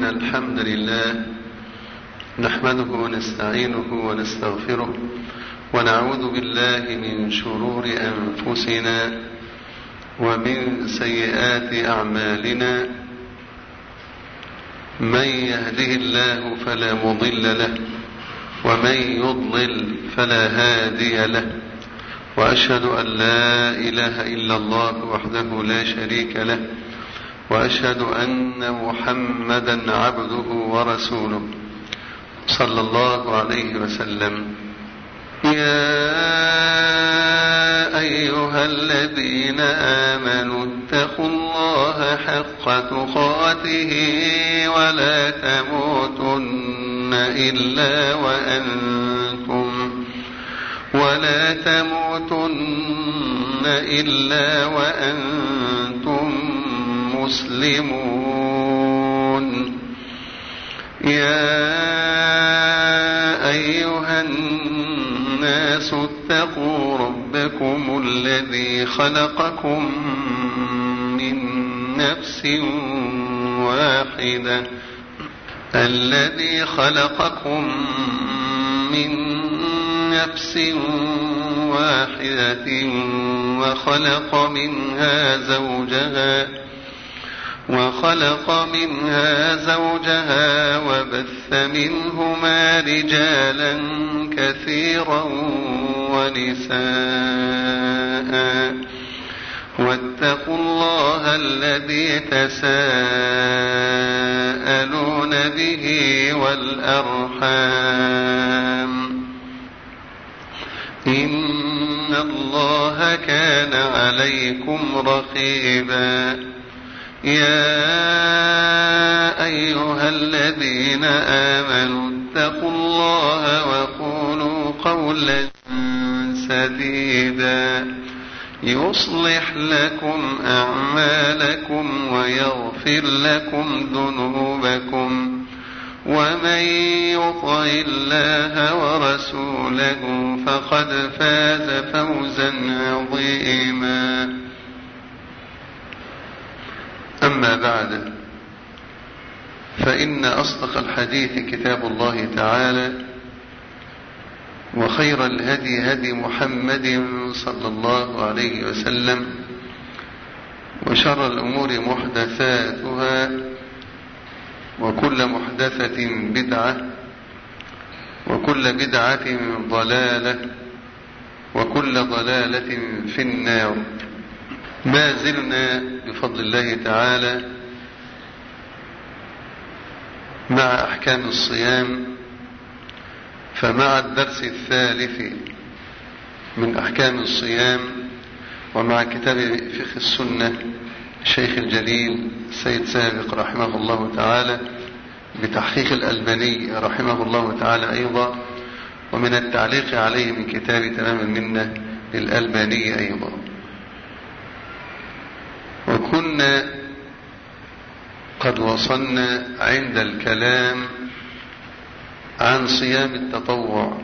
الحمد لله نحمده ونستعينه ونستغفره ونعوذ بالله من شرور أنفسنا ومن سيئات أعمالنا. من يهده الله فلا مضل له ومن يضلل فلا هادي له، وأشهد أن لا إله إلا الله وحده لا شريك له، وأشهد أن محمدا عبده ورسوله صلى الله عليه وسلم. يا أيها الذين آمنوا اتقوا الله حق تقاته ولا تموتن إلا وأنتم مسلمون. يا أيها الناس اتقوا ربكم الذي خلقكم من نفس واحدة وخلق منها زوجها وبث منهما رجالا كثيرا ونساء، واتقوا الله الذي تساءلون به والأرحام إن الله كان عليكم رقيبا. يا أيها الذين آمنوا اتقوا الله وقولوا قولا سديدا يصلح لكم أعمالكم ويغفر لكم ذنوبكم، ومن يطع الله ورسوله فقد فاز فوزا عظيما. أما بعد، فإن أصدق الحديث كتاب الله تعالى، وخير الهدي هدي محمد صلى الله عليه وسلم، وشر الأمور محدثاتها، وكل محدثة بدعة، وكل بدعة ضلالة، وكل ضلالة في النار. ما زلنا بفضل الله تعالى مع أحكام الصيام، فمع الدرس الثالث من أحكام الصيام، ومع كتاب فقه السنة الشيخ الجليل السيد سابق رحمه الله تعالى بتحقيق الألباني رحمه الله تعالى أيضا، ومن التعليق عليه من كتاب تمام المنة للألباني أيضا. وكنا قد وصلنا عند الكلام عن صيام التطوع،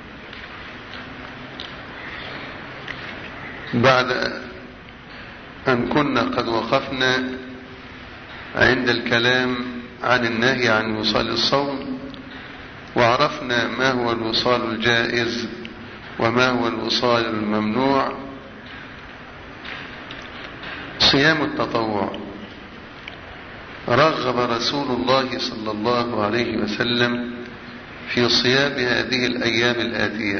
بعد أن كنا قد وقفنا عند الكلام عن النهي عن وصال الصوم، وعرفنا ما هو الوصال الجائز وما هو الوصال الممنوع. صيام التطوع رغب رسول الله صلى الله عليه وسلم في صيام هذه الأيام الآتية.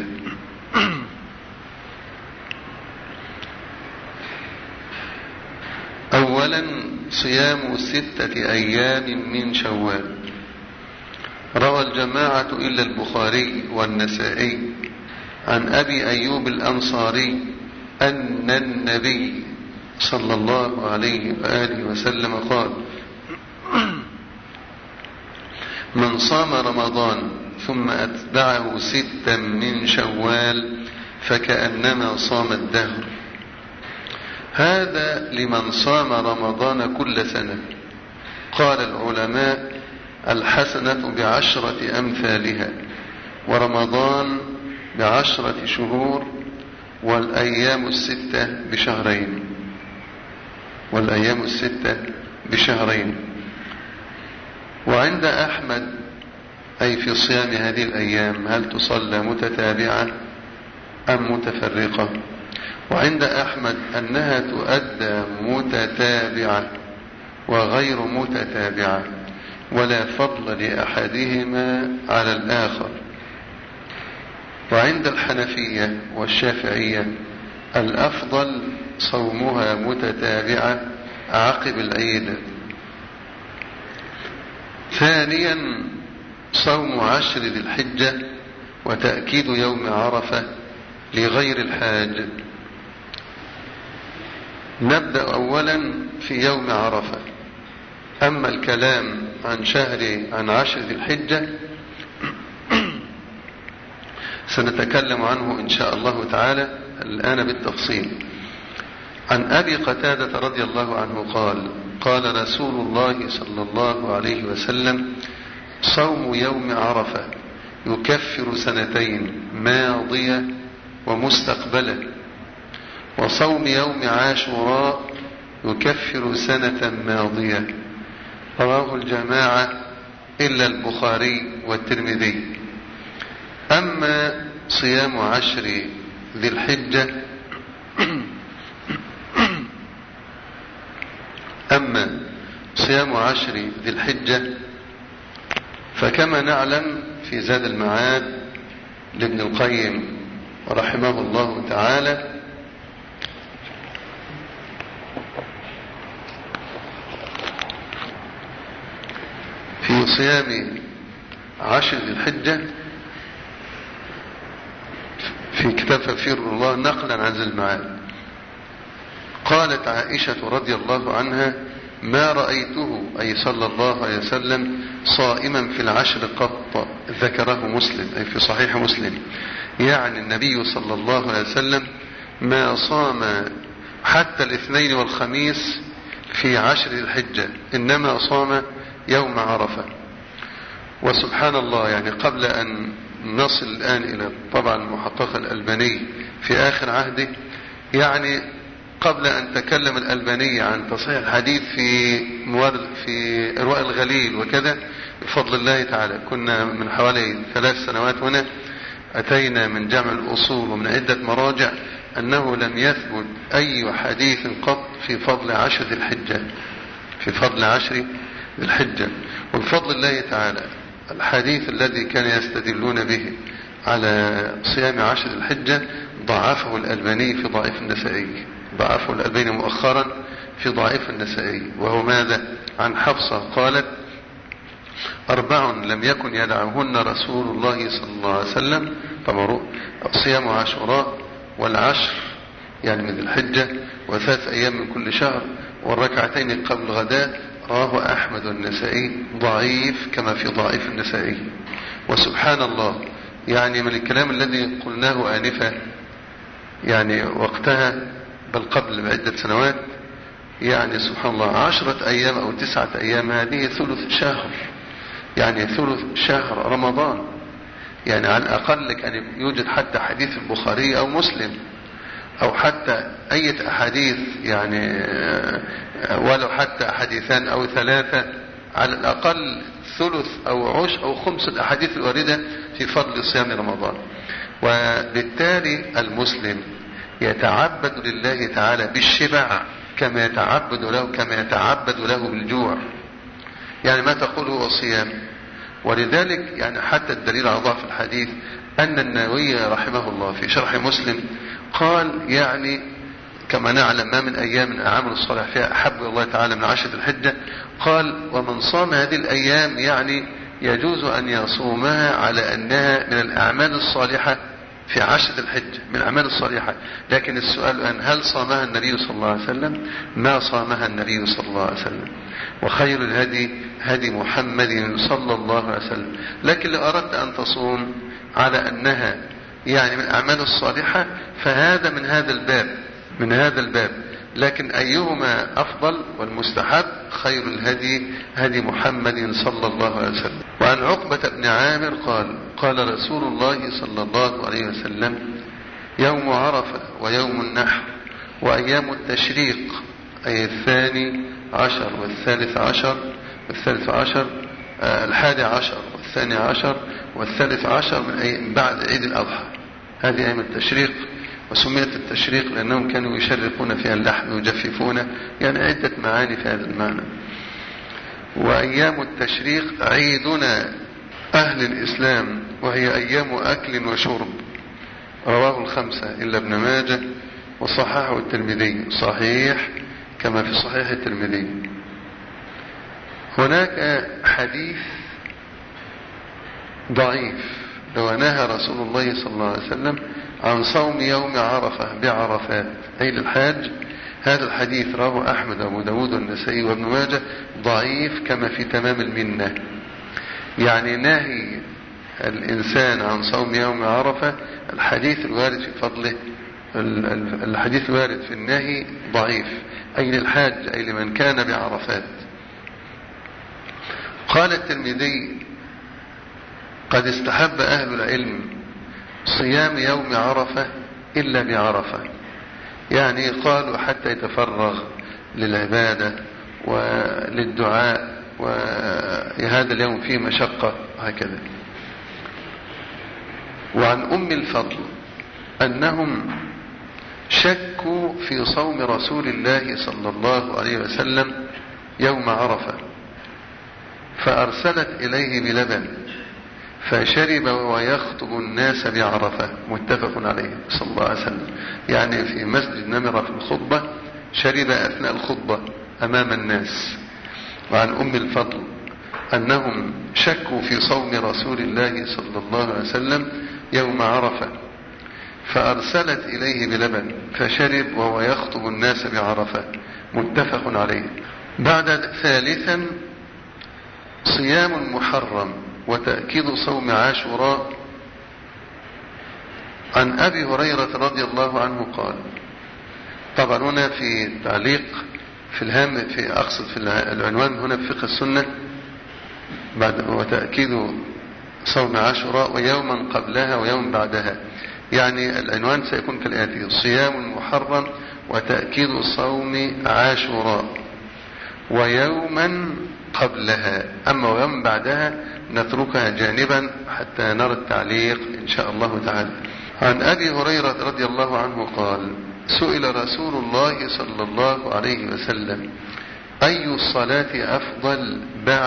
أولا، صيام 6 أيام من شوال. روى الجماعة إلا البخاري والنسائي عن أبي أيوب الأنصاري أن النبي صلى الله عليه وآله وسلم قال: من صام رمضان ثم أتبعه 6 من شوال فكأنما صام الدهر. هذا لمن صام رمضان كل سنة. قال العلماء: الحسنة ب10 أمثالها، ورمضان ب10 شهور، والأيام 6 بشهرين. وعند أحمد أي في صيام هذه الأيام هل تصلى متتابعة أم متفرقة؟ وعند أحمد أنها تؤدى متتابعة وغير متتابعة ولا فضل لأحدهما على الآخر. وعند الحنفية والشافعية الأفضل صومها متتابعة عقب العيد. ثانيا صوم 10 ذي الحجة وتأكيد يوم عرفة لغير الحاج. نبدأ أولا في يوم عرفة. أما الكلام عن 10 ذي الحجة سنتكلم عنه إن شاء الله تعالى الآن بالتفصيل. عن أبي قتادة رضي الله عنه قال: قال رسول الله صلى الله عليه وسلم: صوم يوم عرفة يكفر سنتين ماضية ومستقبلة، وصوم يوم عاشوراء يكفر سنة ماضية. رواه الجماعة إلا البخاري والترمذي. أما صيام 10 ذي الحجة أما صيام 10 ذي الحجة فكما نعلم في زاد المعاد لابن القيم رحمه الله تعالى في صيام 10 ذي الحجة في كتاب تفسير الله نقلا عن زاد المعاد قالت عائشة رضي الله عنها: ما رأيته أي صلى الله عليه وسلم صائما في العشر قط. ذكره مسلم أي في صحيح مسلم، يعني النبي صلى الله عليه وسلم ما صام حتى الاثنين والخميس في 10 الحجة، إنما صام يوم عرفة. وسبحان الله، يعني قبل أن نصل الآن إلى طبعا المحقق الألباني في آخر عهده، يعني قبل أن تكلم الألباني عن تصحيح الحديث في إرواء الغليل وكذا بفضل الله تعالى، كنا من حوالي 3 سنوات هنا أتينا من جمع الأصول ومن عدة مراجع أنه لم يثبت أي حديث قط في فضل 10 ذي الحجة، في فضل 10 ذي الحجة. وبفضل الله تعالى الحديث الذي كان يستدلون به على صيام 10 ذي الحجة ضعفه الألباني في ضعيف النسائي، ضعفه الألباني مؤخرا في ضعيف النسائي. وهو ماذا؟ عن حفصة قالت: 4 لم يكن يدعهن رسول الله صلى الله عليه وسلم، طبعا صيام عاشوراء والعشر يعني من الحجة و3 أيام من كل شهر والركعتين قبل الغداء. رواه أحمد والنسائي ضعيف كما في ضعيف النسائي. وسبحان الله، يعني من الكلام الذي قلناه آنفا يعني وقتها بل قبل بعدة سنوات، يعني سبحان الله 10 أيام أو 9 أيام هذه ثلث شهر، يعني ثلث شهر رمضان. يعني على الأقل كان يوجد حتى حديث البخاري أو مسلم أو حتى أي أحاديث، يعني ولو حتى حديثان أو 3 على الأقل ثلث أو عشر أو خمس الأحاديث الواردة في فضل صيام رمضان. وبالتالي المسلم يتعبد لله تعالى بالشبع كما يتعبد له بالجوع. يعني ما تقوله هو صيام. ولذلك يعني حتى الدليل على ضعف الحديث أن النووي رحمه الله في شرح مسلم قال يعني كما نعلم ما من أيام من أعمال الصالح فيها أحب الله تعالى من 10 الحجة. قال: ومن صام هذه الأيام يعني يجوز أن يصومها على أنها من الأعمال الصالحة في 10 الحجة، من الأعمال الصالحة. لكن السؤال الآن: هل صامها النبي صلى الله عليه وسلم؟ ما صامها النبي صلى الله عليه وسلم. وخير الهدي هدي محمد صلى الله عليه وسلم. لكن لو أردت أن تصوم على أنها يعني من الأعمال الصالحة فهذا من هذا الباب. لكن أيهما أفضل والمستحب؟ خير الهدي هدي محمد صلى الله عليه وسلم. وعن عقبة بن عامر قال: قال رسول الله صلى الله عليه وسلم: يوم عرفة ويوم النحر وأيام التشريق، أي 12 والثالث عشر 11 و12 و13 من بعد عيد الأضحى. هذه أيام التشريق، وسميت التشريق لأنهم كانوا يشرقون فيها اللحم ويجففونه، يعني عدة معاني في هذا المعنى. وأيام التشريق عيدنا أهل الإسلام، وهي أيام أكل وشرب. رواه الخمسة إلا ابن ماجه، وصححه الترمذي صحيح كما في صحيح الترمذي. هناك حديث ضعيف لو نهى رسول الله صلى الله عليه وسلم عن صوم يوم عرفة بعرفات أي للحاج. هذا الحديث رواه أحمد وأبو داود والنسائي وابن ماجه، ضعيف كما في تمام المنة. يعني نهي الإنسان عن صوم يوم عرفة، الحديث الوارد في فضله، الحديث الوارد في النهي ضعيف، أي للحاج أي لمن كان بعرفات. قال الترمذي: قد استحب أهل العلم صيام يوم عرفة إلا بعرفة، يعني قالوا حتى يتفرغ للعبادة وللدعاء، وهذا اليوم فيه مشقة هكذا. وعن أم الفضل أنهم شكوا في صوم رسول الله صلى الله عليه وسلم يوم عرفة، فأرسلت إليه بلبن فشرب ويخطب الناس بعرفة، متفق عليه صلى الله عليه وسلم. يعني في مسجد نمرة في الخطبة شرب أثناء الخطبة أمام الناس. وعن أم الفضل أنهم شكوا في صوم رسول الله صلى الله عليه وسلم يوم عرفة، فأرسلت إليه بلبن فشرب وهو يخطب الناس بعرفة، متفق عليه. بعد ثالثا صيام محرم وتأكيد صوم عاشوراء. عن أبي هريرة رضي الله عنه قال، طبعا هنا في تعليق في الهام، في أقصد في العنوان هنا في فقه السنة، بعد وتأكيد صوم عاشوراء ويوما قبلها ويوم بعدها، يعني العنوان سيكون كالآتي: صيام محرم وتأكيد صوم عاشوراء ويوما قبلها، أما ويوم بعدها نتركها جانبا حتى نرى التعليق إن شاء الله تعالى. عن أبي هريرة رضي الله عنه قال: سئل رسول الله صلى الله عليه وسلم: أي الصلاة أفضل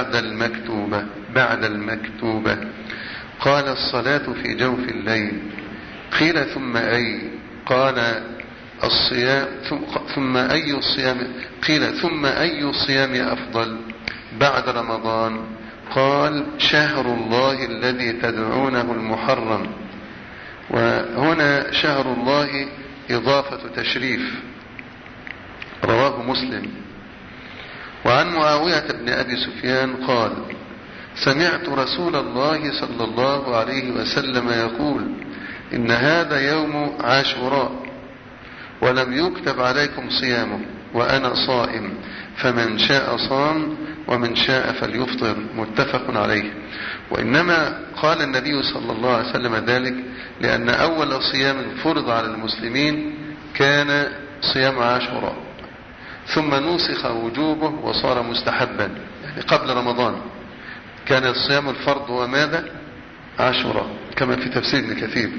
بعد المكتوبة؟ قال: الصلاة في جوف الليل. قيل: ثم أي؟ قال: الصيام. ثم أي الصيام؟ قيل: ثم أي الصيام أفضل بعد رمضان؟ قال: شهر الله الذي تدعونه المحرم. وهنا شهر الله إضافة تشريف، رواه مسلم. وعن معاوية بن أبي سفيان قال: سمعت رسول الله صلى الله عليه وسلم يقول: إن هذا يوم عاشوراء ولم يكتب عليكم صيامه وأنا صائم، فمن شاء صام ومن شاء فليفطر، متفق عليه. وإنما قال النبي صلى الله عليه وسلم ذلك لأن أول صيام فرض على المسلمين كان صيام عاشوراء، ثم نسخ وجوبه وصار مستحبا، يعني قبل رمضان كان الصيام الفرض هو ماذا؟ عاشوراء، كما في تفسير ابن كثير.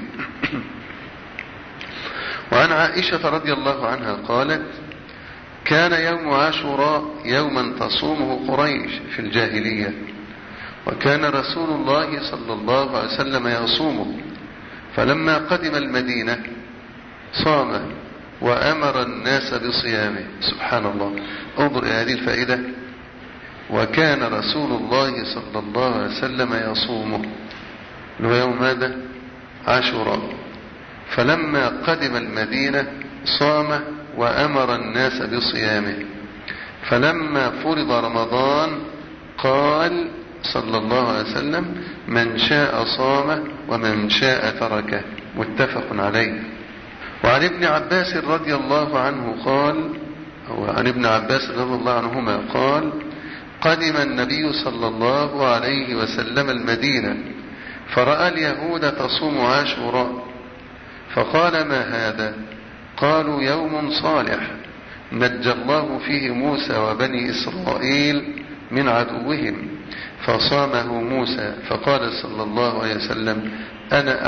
وعن عائشة رضي الله عنها قالت: كان يوم عاشوراء يوما تصومه قريش في الجاهلية، وكان رسول الله صلى الله عليه وسلم يصومه، فلما قدم المدينة صام وأمر الناس بصيامه. سبحان الله، انظر إلى هذه الفائدة: وكان رسول الله صلى الله عليه وسلم يصومه، اللي هو يوم ماذا؟ عاشوراء. فلما قدم المدينة صام وأمر الناس بصيامه، فلما فرض رمضان قال صلى الله عليه وسلم: من شاء صام ومن شاء تركه، متفق عليه. وعن ابن عباس رضي الله عنه قال، وعن ابن عباس رضي الله عنهما قال: قدم النبي صلى الله عليه وسلم المدينة فرأى اليهود تصوم عاشوراء، فقال: ما هذا؟ قالوا: يوم صالح نجى الله فيه موسى وبني إسرائيل من عدوهم فصامه موسى، فقال صلى الله عليه وسلم أنا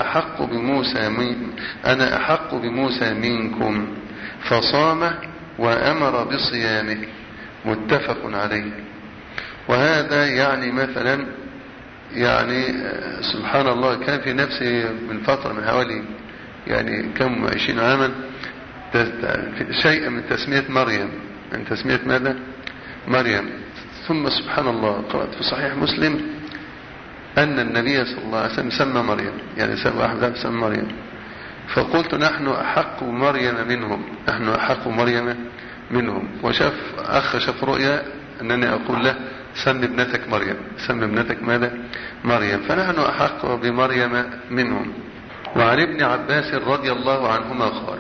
أحق بموسى منكم، فصامه وأمر بصيامه، متفق عليه. وهذا يعني مثلا يعني سبحان الله كان في نفسي من فترة من حوالي يعني كم 20 عاما شيء من تسمية مريم، من تسمية ماذا؟ مريم. ثم سبحان الله قرأت في صحيح مسلم أن النبي صلى الله عليه وسلم سمى مريم، يعني سمى أحد سمى مريم، فقلت نحن أحق مريم منهم، نحن أحق مريم منهم. وشاف أخ شاف رؤيا أنني أقول له سم ابنتك مريم، سم ابنتك ماذا؟ مريم، فنحن أحق بمريم منهم. وعن ابن عباس رضي الله عنهما قال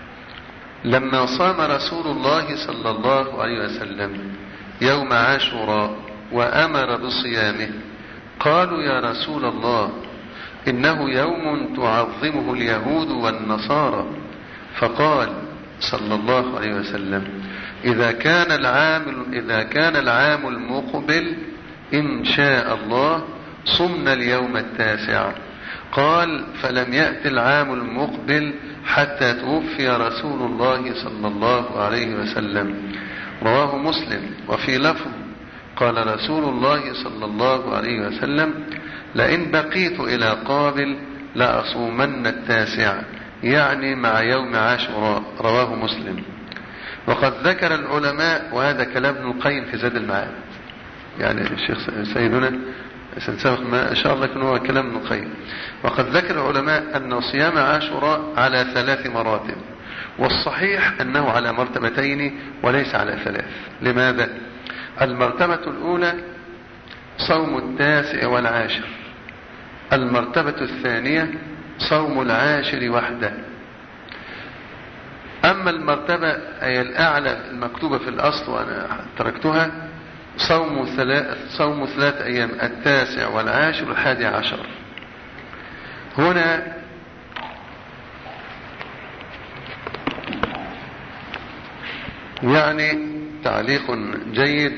لما صام رسول الله صلى الله عليه وسلم يوم عاشوراء وأمر بصيامه قالوا يا رسول الله إنه يوم تعظمه اليهود والنصارى، فقال صلى الله عليه وسلم إذا كان العام المقبل إن شاء الله صمنا اليوم التاسع. قال فلم يأت العام المقبل حتى توفي رسول الله صلى الله عليه وسلم، رواه مسلم. وفي لفظ قال رسول الله صلى الله عليه وسلم لئن بقيت إلى قابل لأصومن التاسع، يعني مع يوم عاشوراء، رواه مسلم. وقد ذكر العلماء، وهذا كلام ابن القيم في زاد المعاد، يعني الشيخ سيدنا سنسبق ما شاء الله يكون هو كلام ابن القيم. وقد ذكر العلماء أن صيام عاشوراء على 3 مراتب، والصحيح أنه على مرتبتين وليس على 3. لماذا؟ المرتبة الأولى صوم التاسع والعاشر، المرتبة الثانية صوم العاشر وحده. أما المرتبة أي الأعلى المكتوبة في الأصل وأنا تركتها صوم 3 أيام، التاسع والعاشر والحادي عشر. هنا يعني تعليق جيد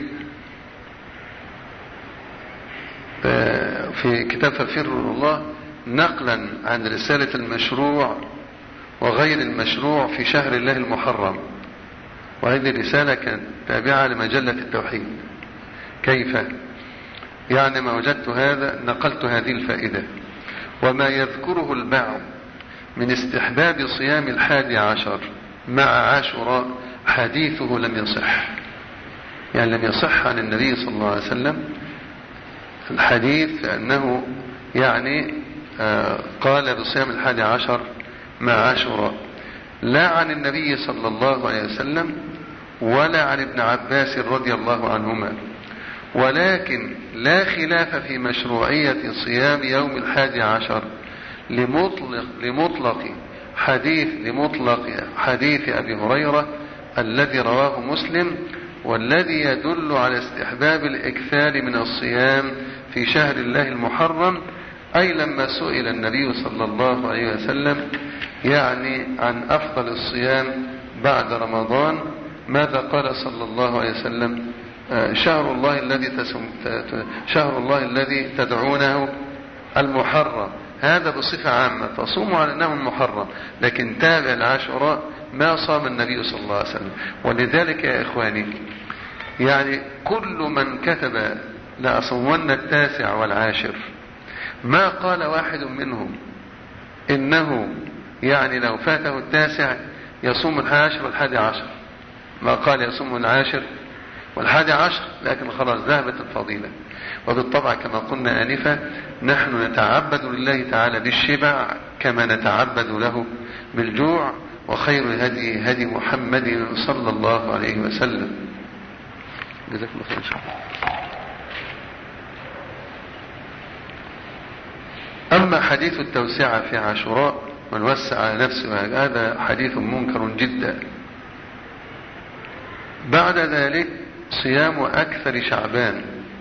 في كتاب ففر الله نقلا عن رسالة المشروع وغير المشروع في شهر الله المحرم، وهذه الرسالة كانت تابعة لمجلة التوحيد. كيف؟ يعني ما وجدت هذا نقلت هذه الفائدة. وما يذكره البعض من استحباب صيام 11 مع عاشوراء حديثه لم يصح، يعني لم يصح عن النبي صلى الله عليه وسلم الحديث أنه يعني قال بصيام 11 مع عاشوراء، لا عن النبي صلى الله عليه وسلم ولا عن ابن عباس رضي الله عنهما. ولكن لا خلاف في مشروعية صيام يوم 11 لمطلق حديث أبي هريرة الذي رواه مسلم، والذي يدل على استحباب الإكثار من الصيام في شهر الله المحرم. أي لما سئل النبي صلى الله عليه وسلم يعني عن أفضل الصيام بعد رمضان ماذا قال صلى الله عليه وسلم؟ شهر الله الذي تدعونه المحرم، هذا بصفة عامة، فصوموا على أنه المحرم، لكن تابع العاشوراء ما صام النبي صلى الله عليه وسلم. ولذلك يا إخواني يعني كل من كتب لأصومن التاسع والعاشر ما قال واحد منهم إنه يعني لو فاته التاسع يصوم 11 والحادي عشر، ما قال يصوم 10 والحادي عشر، لكن خلاص ذهبت الفضيلة. وبالطبع كما قلنا آنفا نحن نتعبد لله تعالى بالشبع كما نتعبد له بالجوع، وخير هدي محمد صلى الله عليه وسلم. جزاكم الله خير إن شاء الله. أما حديث التوسعة في عاشوراء من وسع على نفسه هذا حديث منكر جدا. بعد ذلك صيام أكثر شعبان،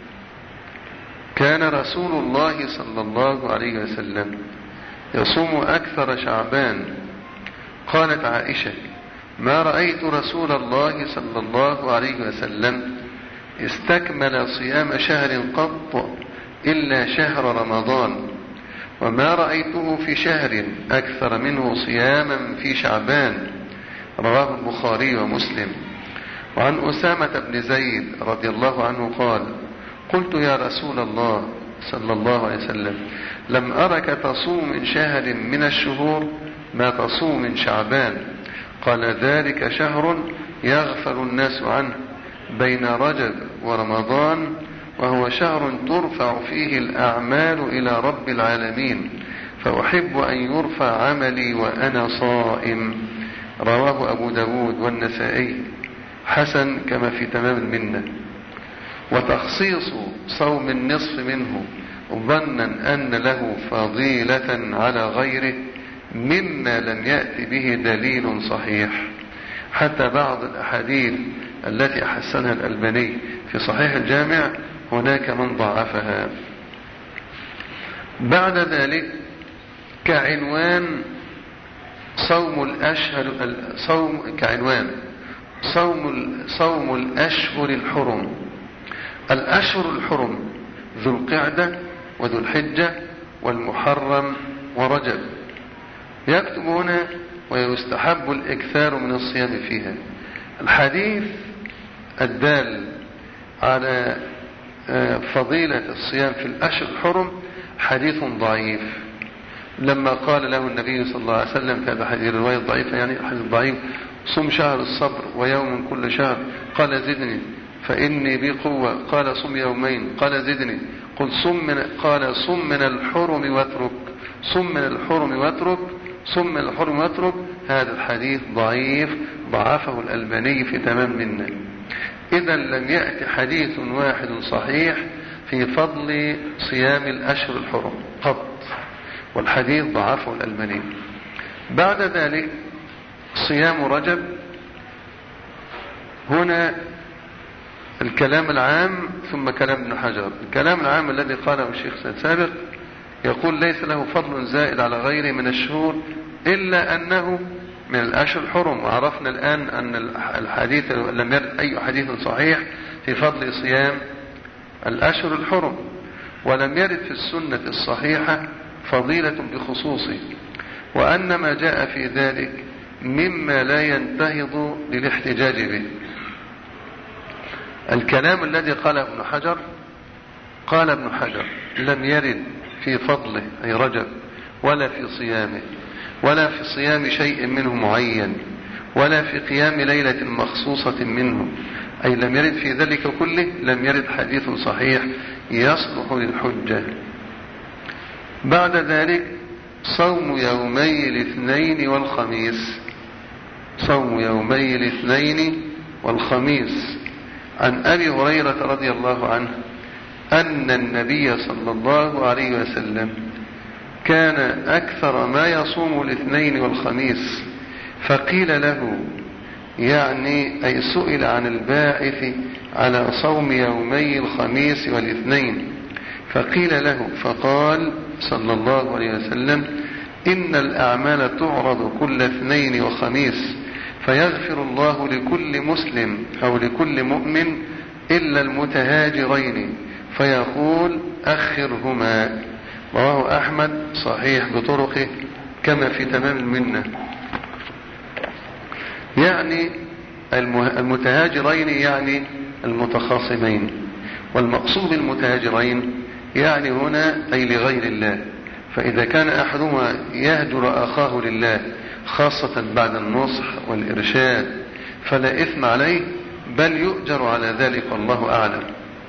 كان رسول الله صلى الله عليه وسلم يصوم أكثر شعبان. قالت عائشة ما رأيت رسول الله صلى الله عليه وسلم استكمل صيام شهر قط إلا شهر رمضان، وما رأيته في شهر أكثر منه صياما في شعبان. رواه البخاري ومسلم. وعن أسامة بن زيد رضي الله عنه قال: قلت يا رسول الله صلى الله عليه وسلم: لم أرك تصوم من شهر من الشهور ما تصوم من شعبان. قال: ذلك شهر يغفل الناس عنه بين رجب ورمضان، وهو شهر ترفع فيه الأعمال إلى رب العالمين، فأحب أن يرفع عملي وأنا صائم. رواه أبو داود والنسائي، حسن كما في تمام المنة. وتخصيص صوم النصف منه ظنا أن له فضيلة على غيره مما لم يأتي به دليل صحيح، حتى بعض الأحاديث التي حسنها الألباني في صحيح الجامع هناك من ضعفها. بعد ذلك كعنوان صوم الأشهر الحرم. الأشهر الحرم ذو القعدة وذو الحجة والمحرم ورجب. يكتب هنا: ويستحب الإكثار من الصيام فيها. الحديث الدال على فضيلة الصيام في الأشهر الحرم حديث ضعيف. لما قال له النبي صلى الله عليه وسلم في هذا الحديث، الرواية الضعيفة يعني الحديث الضعيف: صم شهر الصبر ويوم كل شهر. قال: زدني فإني بي قوة. قال: صم يومين. قال: زدني. قال: صم من الحرم واترك. صم من الحرم واترك. صم من الحرم واترك. هذا الحديث ضعيف، ضعفه الألباني في تمام منه. إذا لم يأتي حديث واحد صحيح في فضل صيام الأشهر الحرم قط، والحديث ضعفه الألباني. بعد ذلك صيام رجب. هنا الكلام العام ثم كلام ابن حجر. الكلام العام الذي قاله الشيخ سابق يقول: ليس له فضل زائد على غيره من الشهور إلا أنه من الأشهر الحرم. وعرفنا الآن أن الحديث لم يرد أي حديث صحيح في فضل صيام الأشهر الحرم، ولم يرد في السنة الصحيحة فضيلة بخصوصه، وأن ما جاء في ذلك مما لا ينتهض للاحتجاج به. الكلام الذي قاله ابن حجر: قال ابن حجر: لم يرد في فضله أي رجب ولا في صيامه ولا في صيام شيء منه معين ولا في قيام ليلة مخصوصة منه، أي لم يرد في ذلك كله، لم يرد حديث صحيح يصلح للحجة. بعد ذلك صوم يومي الاثنين والخميس. صوم يومي الاثنين والخميس. عن أبي هريرة رضي الله عنه أن النبي صلى الله عليه وسلم كان أكثر ما يصوم الاثنين والخميس، فقيل له، يعني أي سئل عن الباعث على صوم يومي الخميس والاثنين، فقيل له فقال صلى الله عليه وسلم: إن الأعمال تعرض كل اثنين وخميس، فيغفر الله لكل مسلم أو لكل مؤمن إلا المتهاجرين، فيقول: أخرهما. رواه أحمد صحيح بطرقه كما في تمام المنة. يعني المتهاجرين يعني المتخاصمين، والمقصود المتهاجرين يعني هنا أي لغير الله. فإذا كان أحدهما يهجر أخاه لله خاصة بعد النصح والإرشاد فلا إثم عليه، بل يؤجر على ذلك والله أعلم.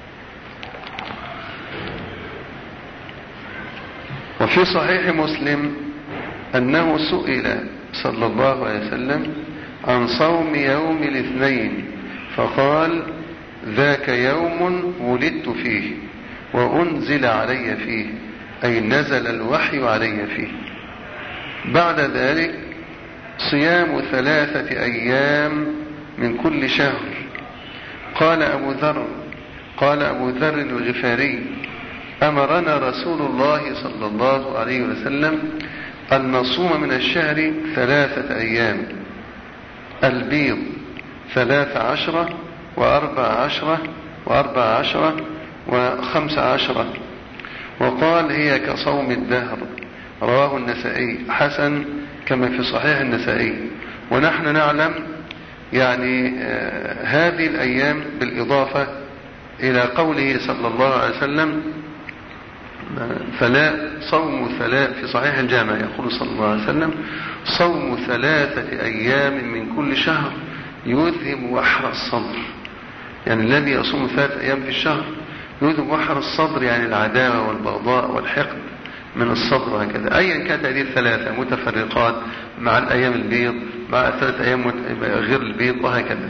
وفي صحيح مسلم أنه سئل صلى الله عليه وسلم عن صوم يوم الاثنين فقال: ذاك يوم ولدت فيه وأنزل علي فيه، أي نزل الوحي علي فيه. بعد ذلك صيام 3 أيام من كل شهر. قال أبو ذر الغفاري: أمرنا رسول الله صلى الله عليه وسلم أن نصوم من الشهر 3 أيام: البيض 13 و14 و14 و15. وقال هي كصوم الدهر. رواه النسائي حسن كما في صحيح النسائي. ونحن نعلم يعني هذه الأيام بالإضافة إلى قوله صلى الله عليه وسلم صوم في صحيح الجامع يقول صلى الله عليه وسلم صوم 3 أيام من كل شهر يذهب وحر الصدر. يعني الذي يصوم 3 أيام في الشهر يذهب وحر الصدر، يعني العداوة والبغضاء والحقد من الصدر وهكذا. أيا كانت هذه ال3 متفرقات مع الأيام البيض، مع 3 أيام غير البيض وهكذا.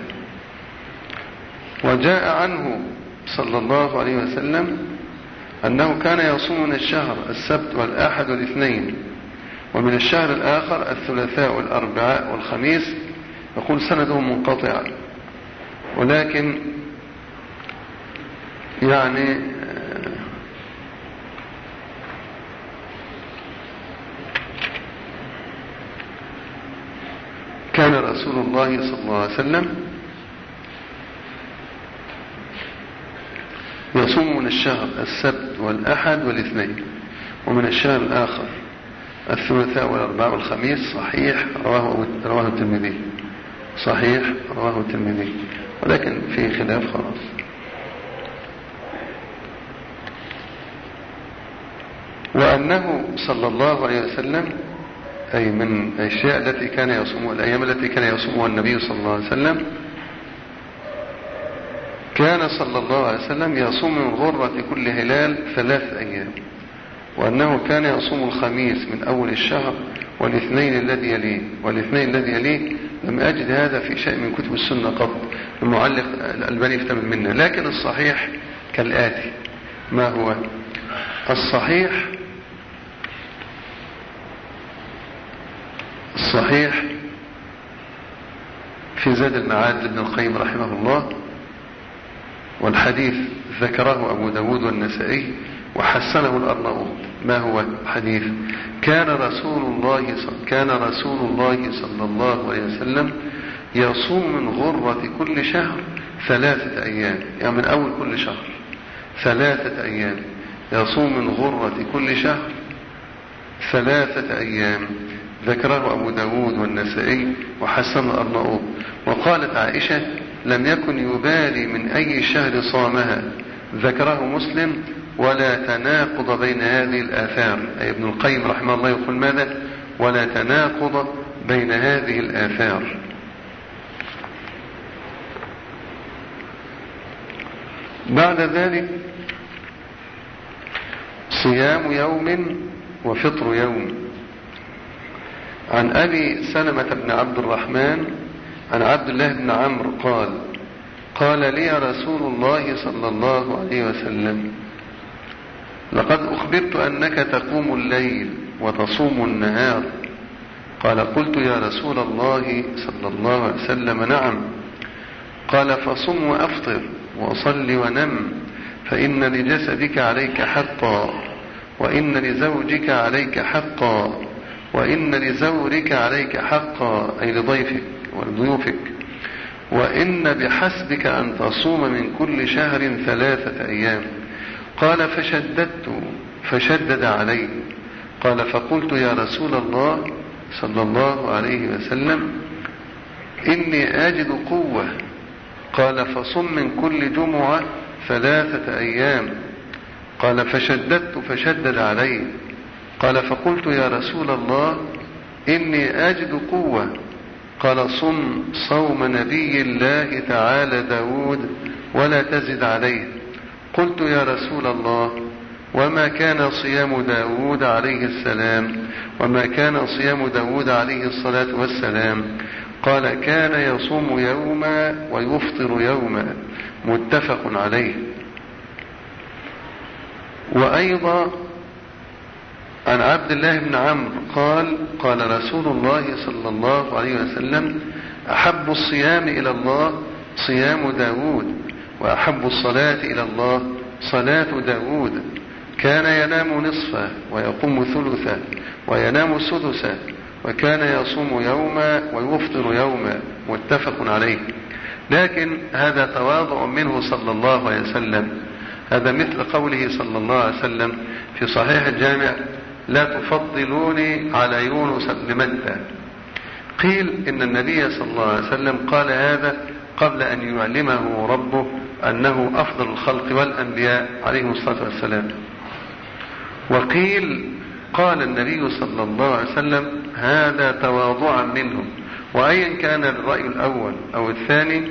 وجاء عنه صلى الله عليه وسلم أنه كان يصوم من الشهر السبت والأحد والاثنين، ومن الشهر الآخر الثلاثاء والأربعاء والخميس. يقول سنده منقطع، ولكن يعني كان رسول الله صلى الله عليه وسلم يصوم من الشهر السبت والأحد والاثنين، ومن الشهر الآخر الثلاثاء والأربعاء والخميس. صحيح رواه الترمذي، صحيح رواه الترمذي، ولكن في خلاف خلاص. وأنه صلى الله عليه وسلم أي من الأشياء التي كان يصومها، الأيام التي كان يصومها النبي صلى الله عليه وسلم، كان صلى الله عليه وسلم يصوم من غرة كل هلال 3 أيام، وأنه كان يصوم الخميس من أول الشهر والاثنين الذي يليه. لم أجد هذا في شيء من كتب السنة قط. المعلق الألباني في تمام منه. لكن الصحيح كالآتي. ما هو الصحيح؟ الصحيح في زاد المعاد لابن القيم رحمه الله، والحديث ذكره أبو داود والنسائي وحسنه الأرناؤوط. ما هو الحديث؟ كان رسول الله صلى الله عليه وسلم يصوم من غرة كل شهر 3 أيام، يعني من أول كل شهر 3 أيام يصوم من غرة كل شهر 3 أيام. ذكره أبو داود والنسائي وحسن الأرناؤوط. وقالت عائشة لم يكن يبالي من أي شهر صامها. ذكره مسلم. ولا تناقض بين هذه الآثار. أي ابن القيم رحمه الله يقول ماذا؟ ولا تناقض بين هذه الآثار. بعد ذلك صيام يوم وفطر يوم. عن أبي سلمة بن عبد الرحمن عن عبد الله بن عمرو قال لي رسول الله صلى الله عليه وسلم لقد أخبرت أنك تقوم الليل وتصوم النهار. قال قلت يا رسول الله صلى الله عليه وسلم نعم. قال فصم وأفطر وأصل ونم، فإن لجسدك عليك حقا، وإن لزوجك عليك حقا، وإن لزورك عليك حقا، أي لضيفك ولضيوفك، وإن بحسبك أن تصوم من كل شهر 3 أيام. قال فشدد علي. قال فقلت يا رسول الله صلى الله عليه وسلم إني أجد قوة. قال فصم من كل جمعة 3 أيام. قال فشدد علي. قال فقلت يا رسول الله إني أجد قوة. قال صم صوم نبي الله تعالى داود ولا تزد عليه. قلت يا رسول الله وما كان صيام داود عليه السلام؟ وما كان صيام داود عليه الصلاة والسلام؟ قال كان يصوم يوما ويفطر يوما، متفق عليه. وأيضا عن عبد الله بن عمرو قال رسول الله صلى الله عليه وسلم أحب الصيام إلى الله صيام داود، وأحب الصلاة إلى الله صلاة داود. كان ينام نصفه ويقوم ثلثه وينام سدسه، وكان يصوم يوما ويفطر يوما، متفق عليه. لكن هذا تواضع منه صلى الله عليه وسلم. هذا مثل قوله صلى الله عليه وسلم في صحيح الجامع: لا تفضلوني على يونس بن متى. قيل إن النبي صلى الله عليه وسلم قال هذا قبل أن يعلمه ربه أنه أفضل الخلق والأنبياء عليهم الصلاة والسلام. وقيل قال النبي صلى الله عليه وسلم هذا تواضعا منه. وأيا كان الرأي الأول أو الثاني،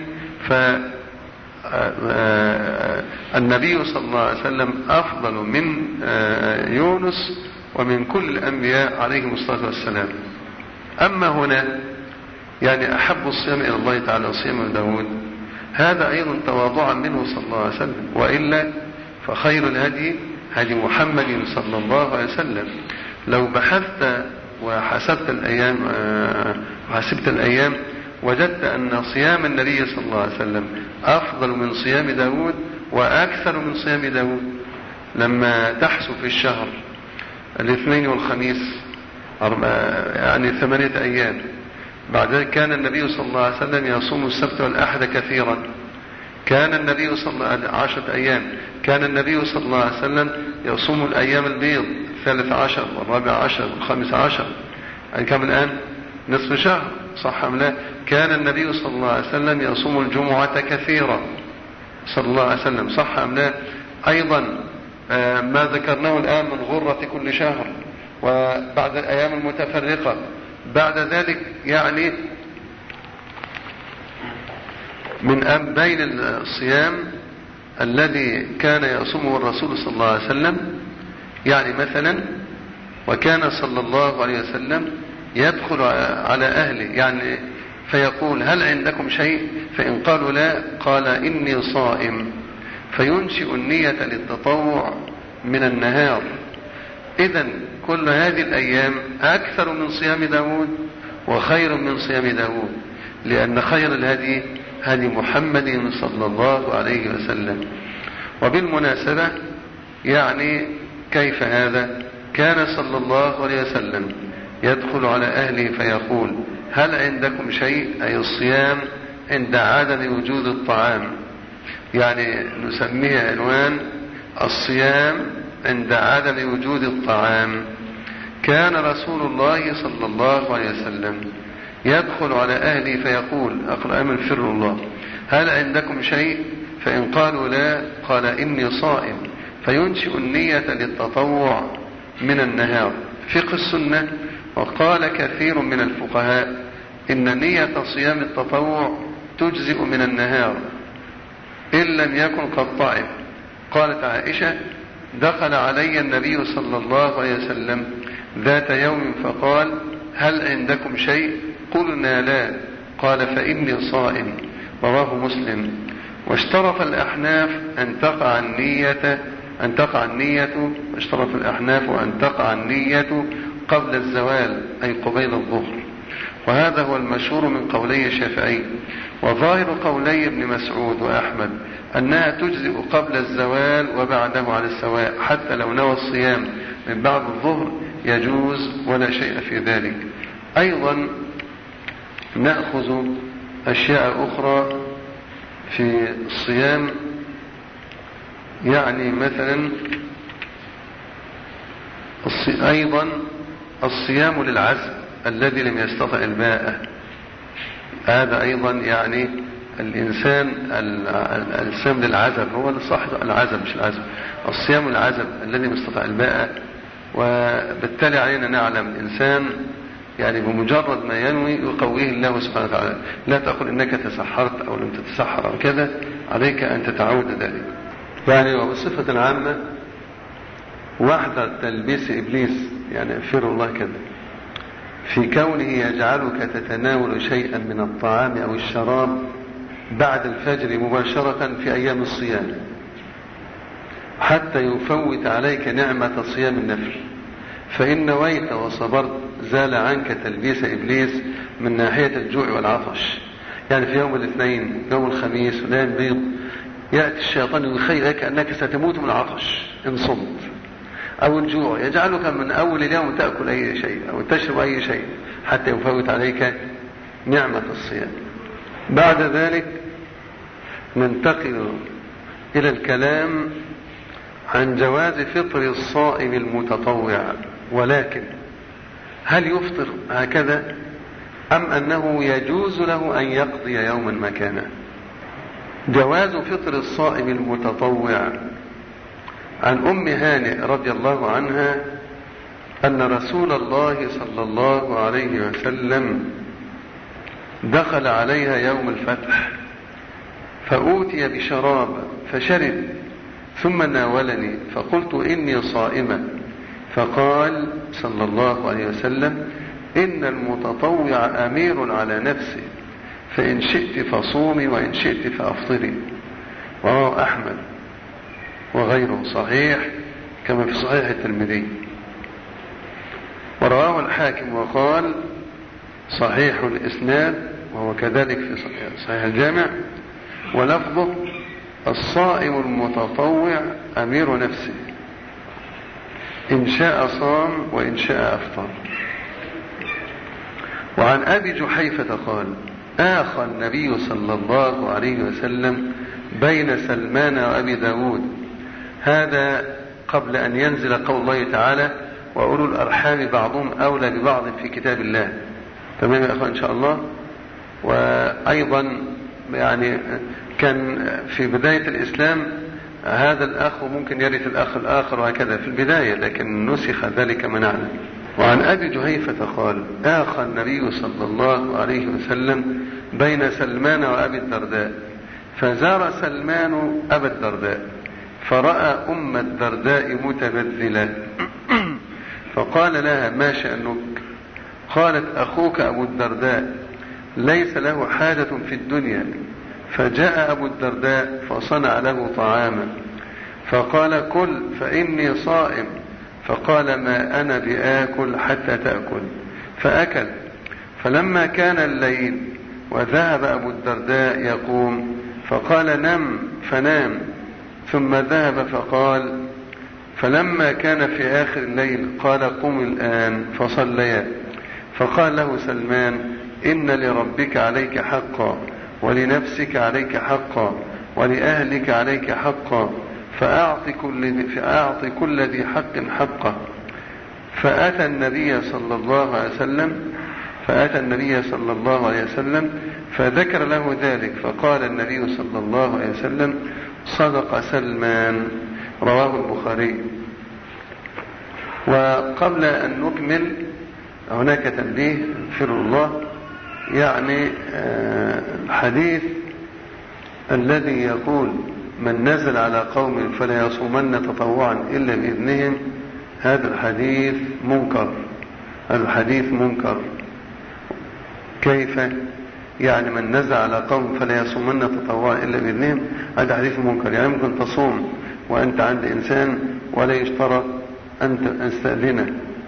فالنبي صلى الله عليه وسلم أفضل من يونس ومن كل الأنبياء عليهم الصلاة والسلام. أما هنا يعني أحب الصيام إلى الله تعالى صيام داود، هذا أيضا تواضعا منه صلى الله عليه وسلم. وإلا فخير الهدي هدي محمد صلى الله عليه وسلم. لو بحثت وحسبت الأيام وجدت أن صيام النبي صلى الله عليه وسلم أفضل من صيام داود وأكثر من صيام داود. لما تحسب في الشهر الاثنين والخميس يعني 8 أيام، بعد ذلك كان النبي صلى الله عليه وسلم يصوم السبت والأحد كثيرا. كان النبي صلى الله عليه وسلم 10 أيام. كان النبي صلى الله عليه وسلم يصوم الأيام البيض 13 و14 و15، يعني كم الآن؟ نصف شهر، صح أم لا؟ كان النبي صلى الله عليه وسلم يصوم الجمعة كثيرا صلى الله عليه وسلم، صح أم لا؟ أيضا ما ذكرناه الآن من غرة كل شهر وبعد الأيام المتفرقة. بعد ذلك يعني من بين الصيام الذي كان يصومه الرسول صلى الله عليه وسلم، يعني مثلا وكان صلى الله عليه وسلم يدخل على أهله يعني فيقول هل عندكم شيء؟ فإن قالوا لا قال إني صائم، فينشئ النية للتطوع من النهار. إذن كل هذه الأيام أكثر من صيام داود وخير من صيام داود، لأن خير الهدي هدي محمد صلى الله عليه وسلم. وبالمناسبة يعني كيف هذا؟ كان صلى الله عليه وسلم يدخل على أهله فيقول هل عندكم شيء؟ أي الصيام عند عدم وجود الطعام، يعني نسميه عنوان الصيام عند عدم وجود الطعام. كان رسول الله صلى الله عليه وسلم يدخل على أهله فيقول أقرأ من فر الله هل عندكم شيء؟ فإن قالوا لا قال إني صائم، فينشئ النية للتطوع من النهار. فقه السنة. وقال كثير من الفقهاء إن نية صيام التطوع تجزئ من النهار إن لم يكن قد طعم. قالت عائشة دخل علي النبي صلى الله عليه وسلم ذات يوم فقال هل عندكم شيء؟ قلنا لا، قال فإني صائم. رواه مسلم. واشترط الأحناف أن تقع النية واشترط الأحناف أن تقع النية قبل الزوال أي قبيل الظهر، وهذا هو المشهور من قولي الشافعي. وظاهر قولي ابن مسعود وأحمد أنها تجزئ قبل الزوال وبعده على السواء، حتى لو نوى الصيام من بعد الظهر يجوز ولا شيء في ذلك. أيضا نأخذ أشياء أخرى في الصيام، يعني مثلا أيضا الصيام للعزم الذي لم يستطع الباءة، هذا أيضا يعني الإنسان الصيام للعزم هو الصح، العزم مش العزم، الصيام العزم الذي لم يستطع الباءة. وبالتالي علينا نعلم الإنسان يعني بمجرد ما ينوي يقويه الله سبحانه وتعالى. لا تقل إنك تسحرت أو لم تتسحر أو كذا، عليك أن تتعود ذلك. يعني وبصفة عامة وحدة تلبيس إبليس يعني أفر الله كذا في كونه يجعلك تتناول شيئا من الطعام أو الشراب بعد الفجر مباشرة في أيام الصيام حتى يفوت عليك نعمة صيام النفل. فإن نويت وصبرت زال عنك تلبيس إبليس من ناحية الجوع والعطش. يعني في يوم الاثنين يوم الخميس ولا البيض يأتي الشيطان يخيلك أنك ستموت من العطش إن صمت، أو الجوع يجعلك من أول اليوم تأكل أي شيء أو تشرب أي شيء حتى يفوت عليك نعمة الصيام. بعد ذلك ننتقل إلى الكلام عن جواز فطر الصائم المتطوع، ولكن هل يفطر هكذا أم أنه يجوز له أن يقضي يوما مكانه؟ جواز فطر الصائم المتطوع. عن أم هانئ رضي الله عنها أن رسول الله صلى الله عليه وسلم دخل عليها يوم الفتح فأوتي بشراب فشرب ثم ناولني فقلت إني صائمة، فقال صلى الله عليه وسلم: إن المتطوع أمير على نفسه، فإن شئت فصومي وإن شئت فأفطري. رواه أحمد وغيره صحيح كما في صحيح الترمذي، ورواه الحاكم وقال صحيح الإسناد، وهو كذلك في صحيح الجامع، ولفظه: الصائم المتطوع أمير نفسه، إن شاء صام وإن شاء أفطر. وعن أبي جحيفة قال: آخى النبي صلى الله عليه وسلم بين سلمان وأبي داود. هذا قبل أن ينزل قول الله تعالى: وأولو الأرحام بعضهم أولى ببعض في كتاب الله. تمام يا أخوان إن شاء الله. وأيضا يعني كان في بداية الإسلام هذا الأخ ممكن يرث الأخ الآخر وهكذا في البداية، لكن نسخ ذلك ما نعلم. وعن أبي جحيفة قال: آخى النبي صلى الله عليه وسلم بين سلمان وأبي الدرداء، فزار سلمان أبا الدرداء فرأى أم الدرداء متبذلة فقال لها: ما شأنك؟ قالت: أخوك أبو الدرداء ليس له حاجة في الدنيا. فجاء أبو الدرداء فصنع له طعاما فقال: كل فإني صائم. فقال: ما أنا بآكل حتى تأكل. فأكل. فلما كان الليل وذهب أبو الدرداء يقوم فقال: نم، فنام. ثم ذهب فقال: فلما كان في آخر الليل قال: قم الآن فصليا. فقال له سلمان: إن لربك عليك حقا، ولنفسك عليك حقا، ولأهلك عليك حقا، فأعط كل ذي حق حقه. فأتى النبي صلى الله عليه وسلم فذكر له ذلك، فقال النبي صلى الله عليه وسلم: صدق سلمان. رواه البخاري. وقبل أن نكمل هناك تنبيه فر الله، يعني الحديث الذي يقول: من نزل على قوم فلا يصومن تطوعا إلا بإذنهم، هذا الحديث منكر. الحديث منكر. كيف يعني من نزل على قوم فلا يصومن تطوعا إلا بإذنهم؟ هذا حديث منكر. يعني ممكن تصوم وأنت عند إنسان ولا يشترط أن تستأذنه.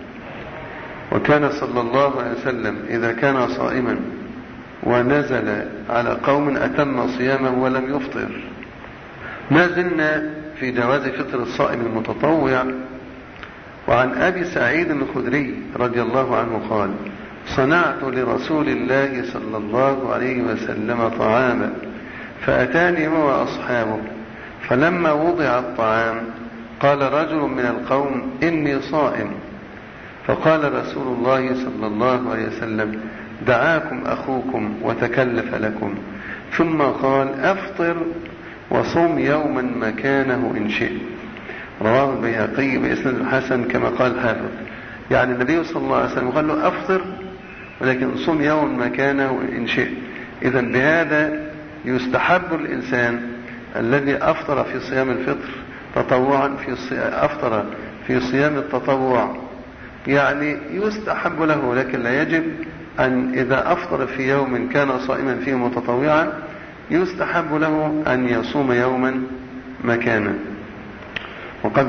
وكان صلى الله عليه وسلم إذا كان صائما ونزل على قوم أتم صيامه ولم يفطر. ما زلنا في جواز فطر الصائم المتطوع. وعن أبي سعيد الخدري رضي الله عنه قال: صنعت لرسول الله صلى الله عليه وسلم طعاما فأتاني هو وأصحابه، فلما وضع الطعام قال رجل من القوم: إني صائم. فقال رسول الله صلى الله عليه وسلم: دعاكم أخوكم وتكلف لكم. ثم قال: أفطر وصوم يوما مكانه إن شئت. رواه البيهقي بإسناد حسن كما قال الحافظ. يعني النبي صلى الله عليه وسلم قال له: أفطر ولكن صوم يوم مكانه إن شئت. إذن بهذا يستحب الإنسان الذي أفطر في صيام الفطر تطوعا أفطر في صيام التطوع، يعني يستحب له، لكن لا يجب أن إذا أفطر في يوم كان صائما فيه متطوعا يستحب له أن يصوم يوما مكانه. وقد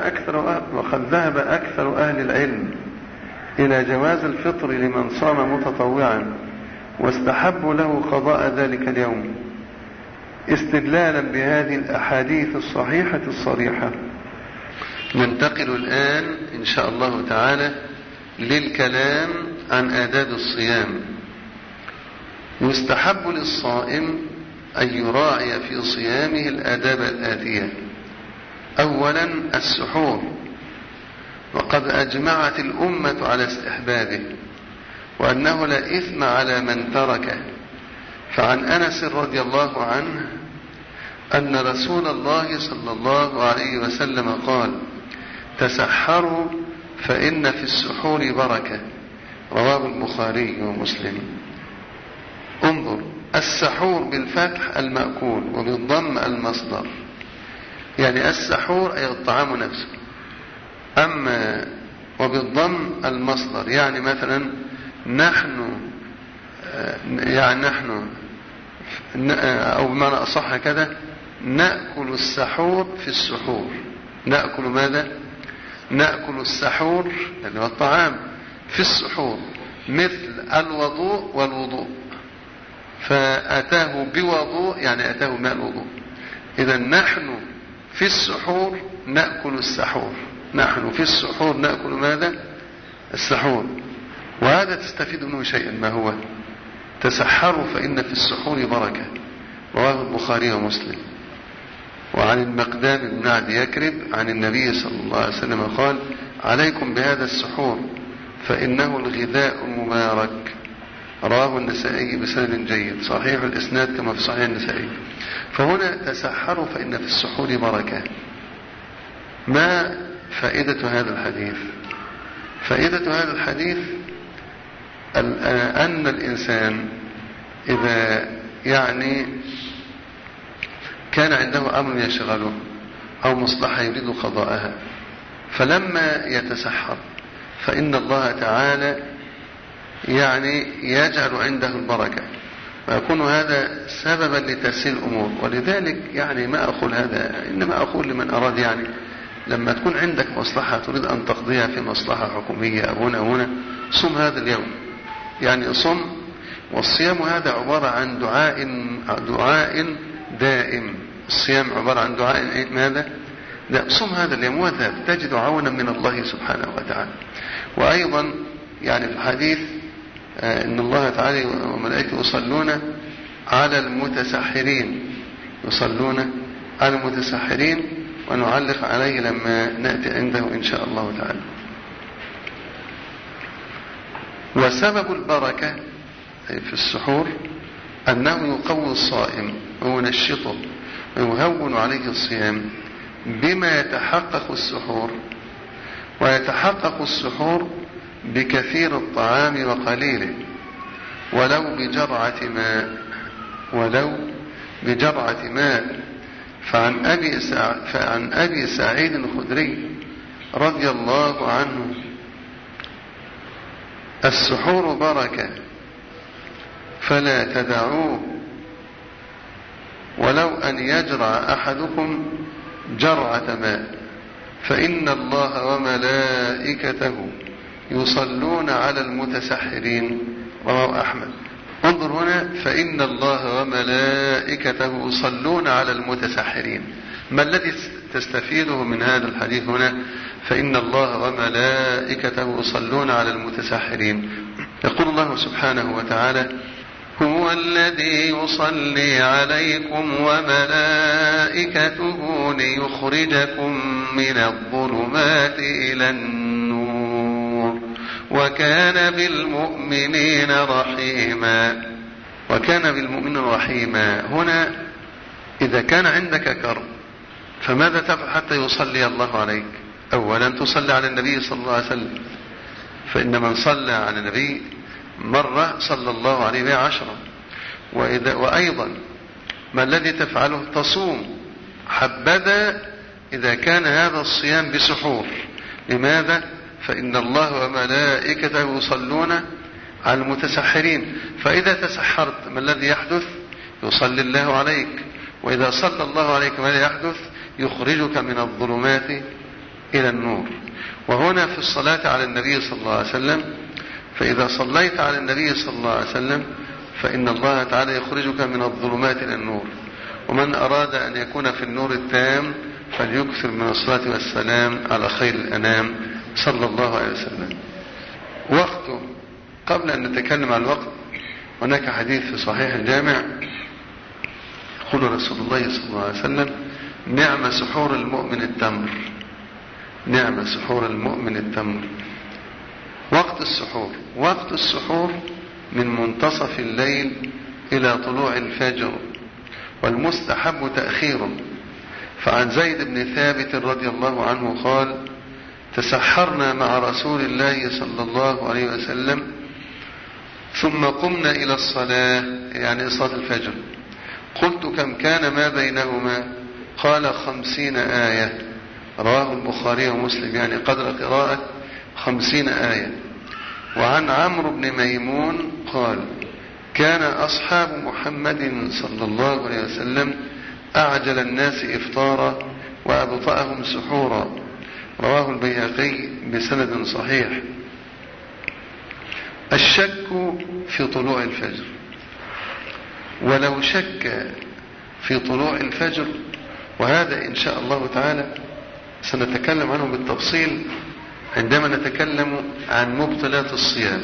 ذهب أكثر أهل العلم إلى جواز الفطر لمن صام متطوعا، واستحبوا له قضاء ذلك اليوم استدلالا بهذه الأحاديث الصحيحة الصريحة. ننتقل الآن إن شاء الله تعالى للكلام عن آداب الصيام. يستحب للصائم أن يراعي في صيامه الآداب الآتية. أولا السحور، وقد أجمعت الأمة على استحبابه، وأنه لا إثم على من تركه. فعن أنس رضي الله عنه أن رسول الله صلى الله عليه وسلم قال: تسحروا فإن في السحور بركة. رواه البخاري ومسلم. انظر، السحور بالفتح المأكول وبالضم المصدر، يعني السحور أي الطعام نفسه، أما وبالضم المصدر يعني مثلا نحن أو بمعنى أصح كده نأكل السحور في السحور. نأكل ماذا؟ نأكل السحور اللي هو الطعام في السحور، مثل الوضوء والوضوء، فأتاه بوضوء يعني أتاه ماء الوضوء. إذا نحن في السحور نأكل السحور، نحن في السحور نأكل ماذا؟ السحور. وهذا تستفيد منه شيئا، ما هو؟ تسحروا فإن في السحور بركة. رواه البخاري ومسلم. وعن المقدام بن معد يكرب عن النبي صلى الله عليه وسلم قال: عليكم بهذا السحور فإنه الغذاء المبارك. رواه النسائي بسند جيد صحيح الإسناد كما في صحيح النسائي. فهنا تسحروا فإن في السحور بركة. ما فائدة هذا الحديث؟ فائدة هذا الحديث أن الإنسان إذا يعني كان عنده أمر يشغله أو مصلحة يريد قضاءها، فلما يتسحر فإن الله تعالى يعني يجعل عنده البركة، ويكون هذا سببا لتسهيل الأمور. ولذلك يعني ما أقول هذا، إنما أقول لمن أراد يعني لما تكون عندك مصلحة تريد أن تقضيها في مصلحة حكومية أو هنا صم هذا اليوم، يعني صم. والصيام هذا عبارة عن دعاء دائم. الصيام عبارة عن دعاء ماذا؟ صم هذا اليوم وذهب تجد عونا من الله سبحانه وتعالى. وأيضا يعني في الحديث إن الله تعالى وملائكته يصلون على المتسحرين، يصلون على المتسحرين، ونعلق عليه لما نأتي عنده إن شاء الله تعالى. وسبب البركة في السحور أنه يقوي الصائم وينشطه ويهون عليه الصيام بما يتحقق السحور. ويتحقق السحور بكثير الطعام وقليله ولو بجرعة ماء. فعن أبي سعيد الخدري رضي الله عنه: السحور بركة فلا تدعوه، ولو أن يجرع أحدكم جرعة ماء، فإن الله وملائكته يصلون على المتسحرين. رواه أحمد. انظر هنا، فإن الله وملائكته يصلون على المتسحرين. ما الذي تستفيده من هذا الحديث هنا؟ فإن الله وملائكته يصلون على المتسحرين. يقول الله سبحانه وتعالى: هو الذي يصلي عليكم وملائكته ليخرجكم من الظلمات إلى النور وكان بالمؤمنين رحيما. وكان بالمؤمنين رحيما. هنا إذا كان عندك كرب فماذا تفعل حتى يصلي الله عليك؟ أولا تصلي على النبي صلى الله عليه وسلم، فإن من صلى على النبي مرة صلى الله عليه بها 10. وأيضا ما الذي تفعله؟ تصوم. حبذا إذا كان هذا الصيام بسحور. لماذا؟ فإن الله وملائكته يصلون على المتسحرين. فإذا تسحرت ما الذي يحدث؟ يصلي الله عليك. وإذا صلى الله عليك ماذا يحدث؟ يخرجك من الظلمات إلى النور. وهنا في الصلاة على النبي صلى الله عليه وسلم، فإذا صليت على النبي صلى الله عليه وسلم فإن الله تعالى يخرجك من الظلمات إلى النور. ومن أراد أن يكون في النور التام فليكثر من الصلاة والسلام على خير الأنام صلى الله عليه وسلم. وقته، قبل أن نتكلم عن الوقت، هناك حديث في صحيح الجامع يقول رسول الله صلى الله عليه وسلم: نعم سحور المؤمن التمر، نعم سحور المؤمن التمر. وقت السحور من منتصف الليل إلى طلوع الفجر، والمستحب تأخيره. فعن زيد بن ثابت رضي الله عنه قال: تسحرنا مع رسول الله صلى الله عليه وسلم ثم قمنا إلى الصلاة، يعني صلاة الفجر. قلت: كم كان ما بينهما؟ قال: 50 آية. رواه البخاري ومسلم، يعني قدر قراءة 50 آية. وعن عمرو بن ميمون قال: كان أصحاب محمد صلى الله عليه وسلم أعجل الناس إفطارا وأبطأهم سحورا. رواه البيهقي بسند صحيح. الشك في طلوع الفجر، ولو شك في طلوع الفجر، وهذا إن شاء الله تعالى سنتكلم عنه بالتفصيل عندما نتكلم عن مبطلات الصيام.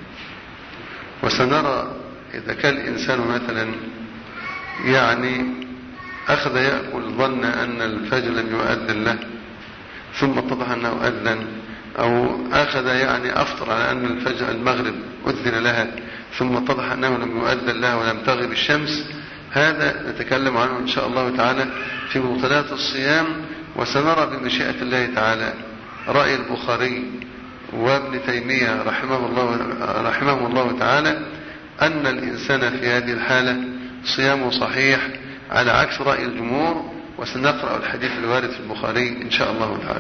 وسنرى إذا كان الإنسان مثلا يعني أخذ يأكل ظن أن الفجر لم يؤذن له ثم اتضح أنه أذن، أو أخذ يعني أفطر على أن الفجر المغرب أذن لها ثم اتضح أنه لم يؤذن لها ولم تغرب الشمس. هذا نتكلم عنه إن شاء الله تعالى في مبطلات الصيام. وسنرى بمشيئة الله تعالى رأي البخاري وابن تيمية رحمه الله تعالى أن الإنسان في هذه الحالة صيامه صحيح على عكس رأي الجمهور. وسنقرأ الحديث الوارد في البخاري إن شاء الله تعالى.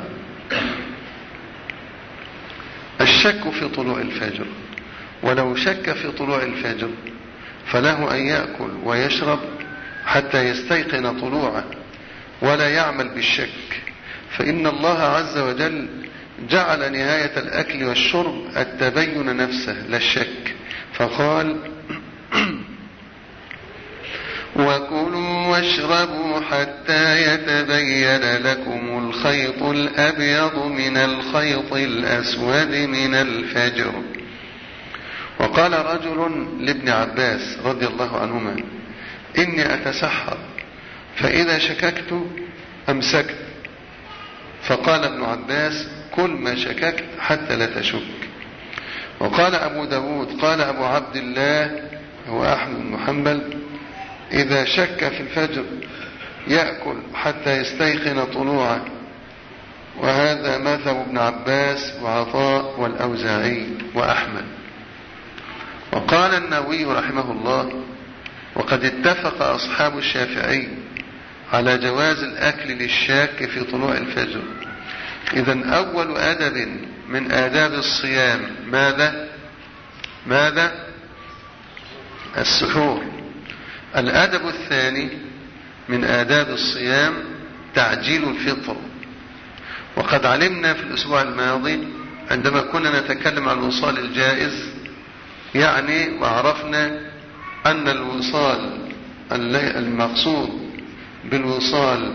الشك في طلوع الفجر، ولو شك في طلوع الفجر فله أن يأكل ويشرب حتى يستيقن طلوعه ولا يعمل بالشك، فإن الله عز وجل جعل نهاية الأكل والشرب التبين نفسه لا الشك، فقال: وكلوا واشربوا حتى يتبين لكم الخيط الأبيض من الخيط الأسود من الفجر. وقال رجل لابن عباس رضي الله عنهما: إني أتسحر فإذا شككت أمسكت. فقال ابن عباس: كل ما شككت حتى لا تشك. وقال أبو داود قال أبو عبد الله هو أحمد بن حنبل: إذا شك في الفجر يأكل حتى يستيقن طلوعه. وهذا مذهب ابن عباس وعطاء والأوزاعي وأحمد. وقال النووي رحمه الله: وقد اتفق أصحاب الشافعي على جواز الأكل للشاك في طلوع الفجر. إذن أول أدب من آداب الصيام ماذا؟ السحور. الأدب الثاني من آداب الصيام تعجيل الفطر. وقد علمنا في الأسبوع الماضي عندما كنا نتكلم عن الوصال الجائز يعني، وعرفنا أن الوصال المقصود بالوصال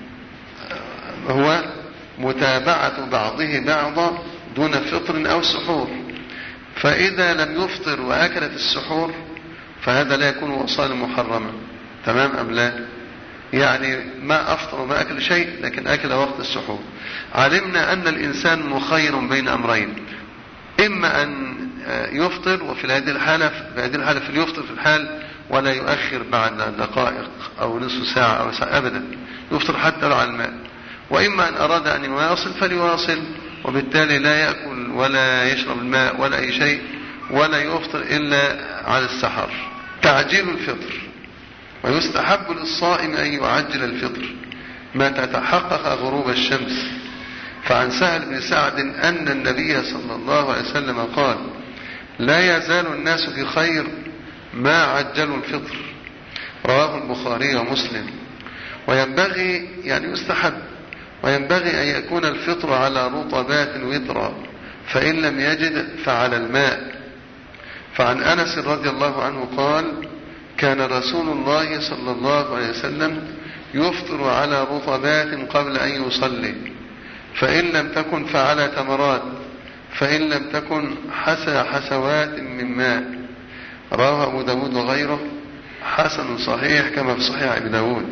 هو متابعة بعضه بعضا دون فطر أو سحور. فإذا لم يفطر وأكلت السحور فهذا لا يكون وصالا محرما، تمام أم لا؟ يعني ما أفطر وما أكل شيء لكن أكل وقت السحور. علمنا أن الإنسان مخير بين أمرين: إما أن يفطر، وفي هذه الحالة فليفطر في الحال ولا يؤخر بعد دقائق أو نصف ساعة أو ساعة أبدا، يفطر حتى لو على الماء. وإما أن أراد أن يواصل فليواصل، وبالتالي لا يأكل ولا يشرب الماء ولا أي شيء ولا يفطر إلا على السحر. تعجيل الفطر، ويستحب للصائم أن يعجل الفطر ما تتحقق غروب الشمس. فعن سهل بن سعد أن النبي صلى الله عليه وسلم قال: لا يزال الناس في خير ما عجلوا الفطر. رواه البخاري ومسلم. وينبغي يعني يستحب وينبغي أن يكون الفطر على رطبات وترا، فإن لم يجد فعلى الماء. فعن أنس رضي الله عنه قال: كان رسول الله صلى الله عليه وسلم يفطر على رطبات قبل أن يصلي، فإن لم تكن فعلى تمرات، فإن لم تكن حسوات من ماء. رواه أبو داود وغيره حسن صحيح كما في صحيح أبي داود.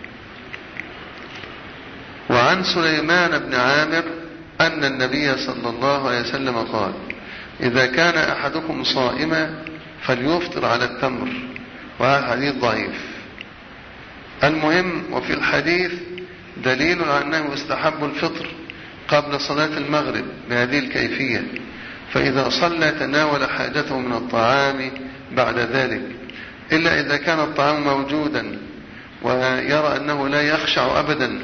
وعن سليمان بن عامر أن النبي صلى الله عليه وسلم قال: إذا كان أحدكم صائما فليفطر على التمر. وهذا حديث ضعيف. المهم، وفي الحديث دليل على أنه يستحب الفطر قبل صلاة المغرب بهذه الكيفية، فإذا صلى تناول حاجته من الطعام بعد ذلك، إلا إذا كان الطعام موجودا ويرى أنه لا يخشع أبدا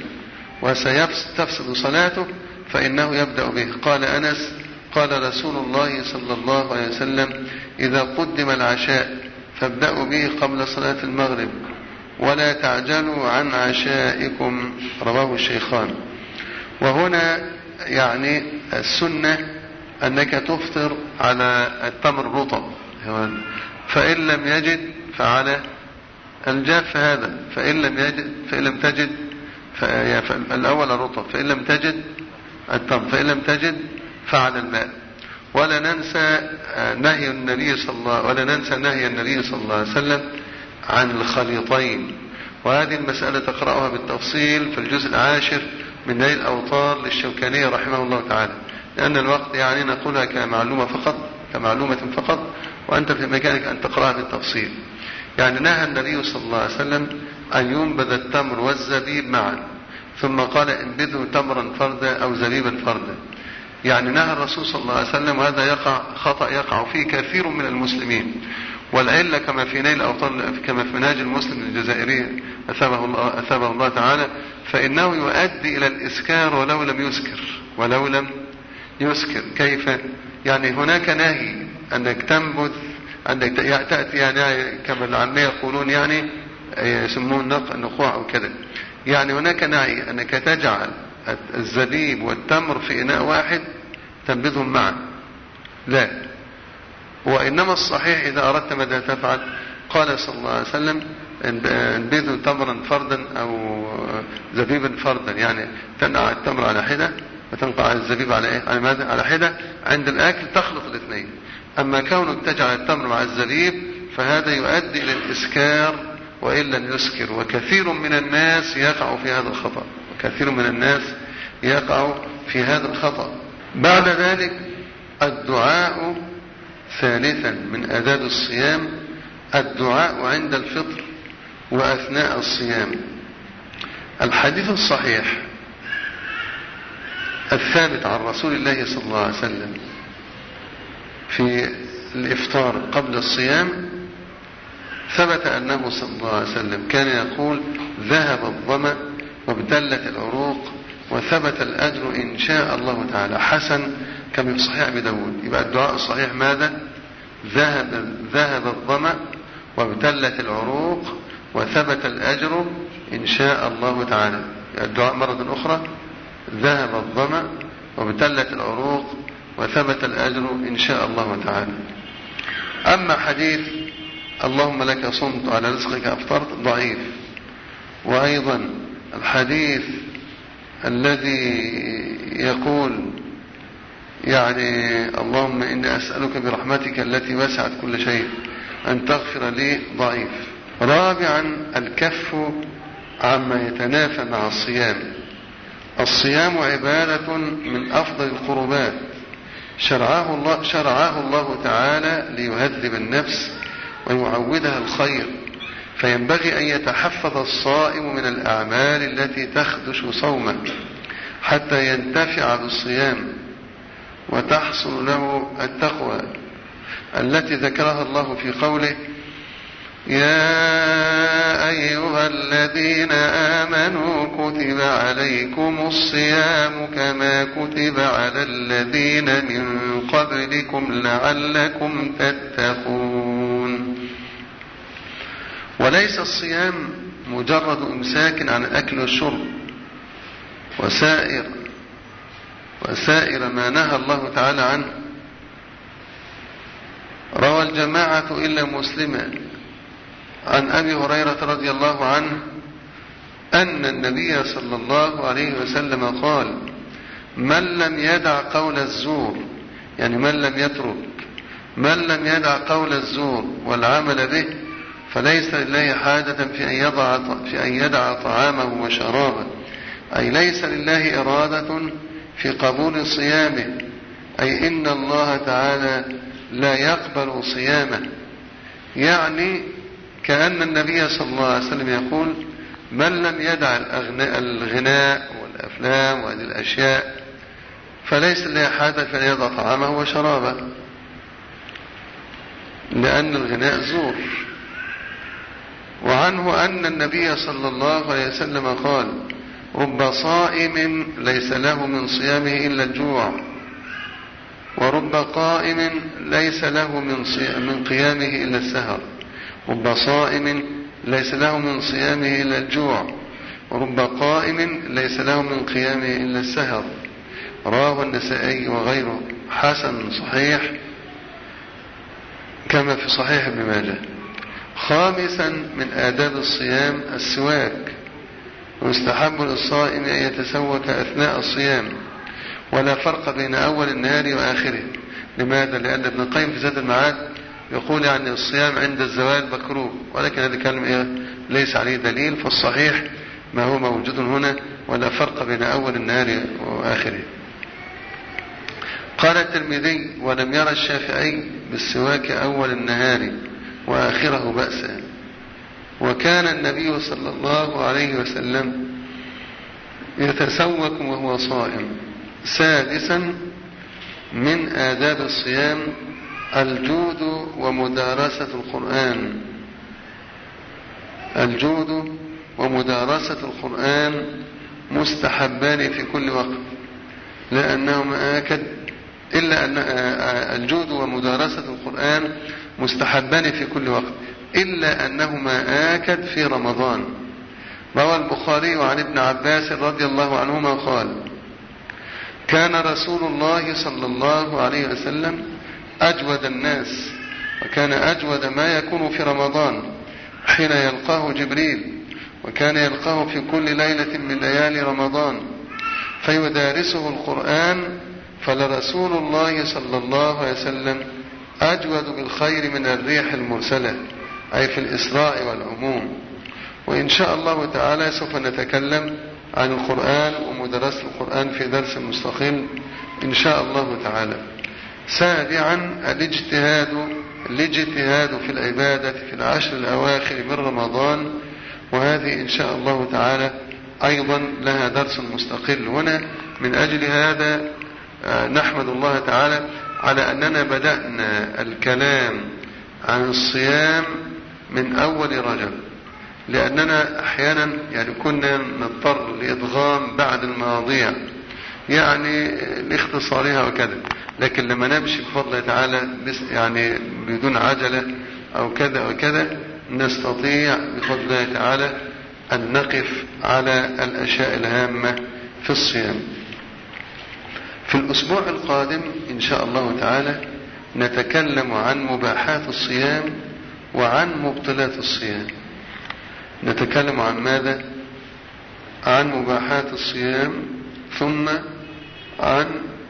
وسيفسد صلاته فإنه يبدأ به. قال أنس: قال رسول الله صلى الله عليه وسلم: إذا قدم العشاء فابدأوا به قبل صلاة المغرب ولا تعجلوا عن عشائكم. رواه الشيخان. وهنا يعني السنة أنك تفطر على التمر الرطب، فإن لم يجد فعلى الجاف هذا، فإن لم تجد الأول الرطب، فإن لم تجد التمر، فإن لم تجد فعلى الماء. ولا ننسى نهي النبي صلى الله عليه وسلم عن الخليطين، وهذه المسألة تقرأها بالتفصيل في الجزء 10 من نيل الأوطار للشوكاني رحمه الله تعالى، لأن الوقت يعني نقولها كمعلومة فقط، وأنت في مكانك أن تقرأها بالتفصيل. يعني نهى النبي صلى الله عليه وسلم أن ينبذ التمر والزبيب معا، ثم قال: انبذوا تمرا فردا أو زبيبا فردا. يعني نهى الرسول صلى الله عليه وسلم، وهذا خطأ يقع فيه كثير من المسلمين. والعلة كما في نيل الأوطار، كما في منهاج المسلم الجزائري أثابه الله تعالى، فإنه يؤدي إلى الإسكار ولو لم يسكر. كيف؟ يعني هناك نهي أنك تنبذ، أنك تأتي يعني كما العامية يقولون، يعني يسمون نقوع أو كذا. يعني هناك نهي أنك تجعل الزبيب والتمر في إناء واحد تنبذهم معا، لا. وإنما الصحيح إذا أردت ماذا تفعل؟ قال صلى الله عليه وسلم: انبذوا تمرا فردا أو زبيبا فردا، يعني تنقع التمر على حدة وتنقع الزبيب على إيه؟ على ماذا؟ على حدة. عند الأكل تخلط الاثنين. أما كونك تجعل التمر مع الزبيب فهذا يؤدي إلى الإسكار وإن لم يسكر، وكثير من الناس يقع في هذا الخطأ. بعد ذلك الدعاء ثالثا من آداب الصيام، الدعاء عند الفطر وأثناء الصيام. الحديث الصحيح الثابت عن رسول الله صلى الله عليه وسلم في الإفطار قبل الصيام، ثبت أنه صلى الله عليه وسلم كان يقول: ذهب الظمأ وابتلت العروق وثبت الأجر إن شاء الله تعالى. حسن كما في صحيح أبي داود. يبقى الدعاء الصحيح ماذا؟ ذهب الظمأ وابتلت العروق وثبت الأجر إن شاء الله تعالى. الدعاء مرة أخرى: ذهب الظمأ وابتلت العروق وثبت الأجر إن شاء الله تعالى. أما حديث اللهم لك صمت على رزقك أفطرت ضعيف. وأيضا الحديث الذي يقول يعني اللهم إني أسألك برحمتك التي وسعت كل شيء أن تغفر لي ضعيف. رابعا الكف عما يتنافى مع الصيام. الصيام عبادة من أفضل القربات شرعه الله تعالى ليهذب النفس ويعودها الخير، فينبغي أن يتحفظ الصائم من الأعمال التي تخدش صومه حتى ينتفع بالصيام وتحصل له التقوى التي ذكرها الله في قوله: يا أيها الذين آمنوا كتب عليكم الصيام كما كتب على الذين من قبلكم لعلكم تتقون. وليس الصيام مجرد إمساك عن الأكل والشرب وسائر ما نهى الله تعالى عنه. روى الجماعة إلا مسلما عن أبي هريرة رضي الله عنه أن النبي صلى الله عليه وسلم قال: من لم يدع قول الزور، يعني من لم يدع قول الزور والعمل به فليس لله حاجة في أن يدع طعامه وشرابه، أي ليس لله إرادة في قبول صيامه، أي إن الله تعالى لا يقبل صيامه. يعني كأن النبي صلى الله عليه وسلم يقول: من لم يدع الغناء والأفلام وهذه الأشياء فليس له حاجة في أن يدع طعامه وشرابه، لأن الغناء زور. وعنه أن النبي صلى الله عليه وسلم قال: رب صائم ليس له من صيامه إلا الجوع، ورب قائم ليس له من قيامه إلا السهر. رب صائم ليس له من صيامه إلا الجوع، ورب قائم ليس له من قيامه إلا السهر. رواه النسائي وغيره حسن صحيح كما في صحيح ابن ماجه. خامسا من آداب الصيام السواك، ويستحب للصائم أن يتسوك أثناء الصيام، ولا فرق بين أول النهار وآخره. لماذا؟ لأن ابن القيم في زاد المعاد يقول يعني الصيام عند الزوال مكروه، ولكن هذا الكلام ليس عليه دليل، فالصحيح ما هو موجود هنا، ولا فرق بين أول النهار وآخره. قال الترمذي: ولم يرى الشافعي بالسواك أول النهار وآخره بأسا، وكان النبي صلى الله عليه وسلم يتسوك وهو صائم. سادسا من آداب الصيام الجود ومدارسة القرآن. الجود ومدارسة القرآن مستحبان في كل وقت، لأنهما آكد إلا أن الجود ومدارسة القرآن مستحبان في كل وقت إلا أنهما آكد في رمضان. روى البخاري عن ابن عباس رضي الله عنهما قال: كان رسول الله صلى الله عليه وسلم أجود الناس، وكان أجود ما يكون في رمضان حين يلقاه جبريل، وكان يلقاه في كل ليلة من ليالي رمضان فيدارسه القرآن. فلرسول الله صلى الله عليه وسلم أجود بالخير من الريح المرسلة، أي في الإسراء والعموم. وإن شاء الله تعالى سوف نتكلم عن القرآن ومدرسة القرآن في درس مستقل إن شاء الله تعالى. سابعا الاجتهاد في العبادة في العشر الأواخر من رمضان، وهذه إن شاء الله تعالى أيضا لها درس مستقل هنا. من أجل هذا نحمد الله تعالى على أننا بدأنا الكلام عن الصيام من أول رجب، لأننا أحيانا يعني كنا نضطر لإدغام بعد المواضيع يعني لاختصارها وكذا، لكن لما نمشي بفضل الله تعالى يعني بدون عجلة أو كذا وكذا نستطيع بفضل الله تعالى أن نقف على الأشياء الهامة في الصيام. في الأسبوع القادم إن شاء الله تعالى نتكلم عن مباحات الصيام وعن مبطلات الصيام. نتكلم عن ماذا؟ عن مباحات الصيام ثم عن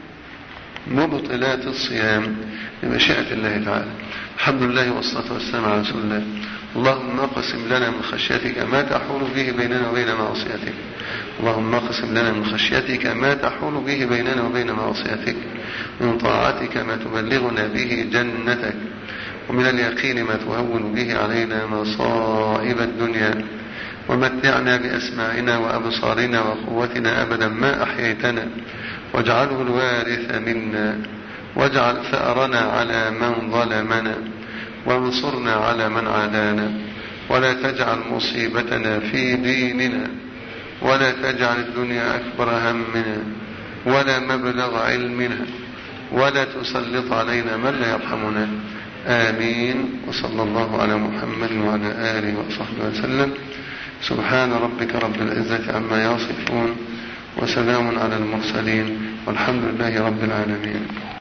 مبطلات الصيام بمشيئة الله تعالى. الحمد لله والصلاة والسلام على رسول الله. اللهم اقسم لنا من خشيتك ما تحول به بيننا وبين معصيتك. اللهم اقسم لنا من خشيتك ما تحول به بيننا وبين معصيتك، من طاعتك ما تبلغنا به جنتك، ومن اليقين ما تهون به علينا مصائب الدنيا، ومتعنا بأسماعنا وأبصارنا وقوتنا أبدا ما أحييتنا، واجعله الوارث منا، واجعل ثأرنا على من ظلمنا، وانصرنا على من عادانا، ولا تجعل مصيبتنا في ديننا، ولا تجعل الدنيا أكبر همنا ولا مبلغ علمنا، ولا تسلط علينا من لا يرحمنا. آمين. وصلى الله على محمد وعلى آله وصحبه وسلم. سبحان ربك رب العزة عما يصفون، وسلام على المرسلين، والحمد لله رب العالمين.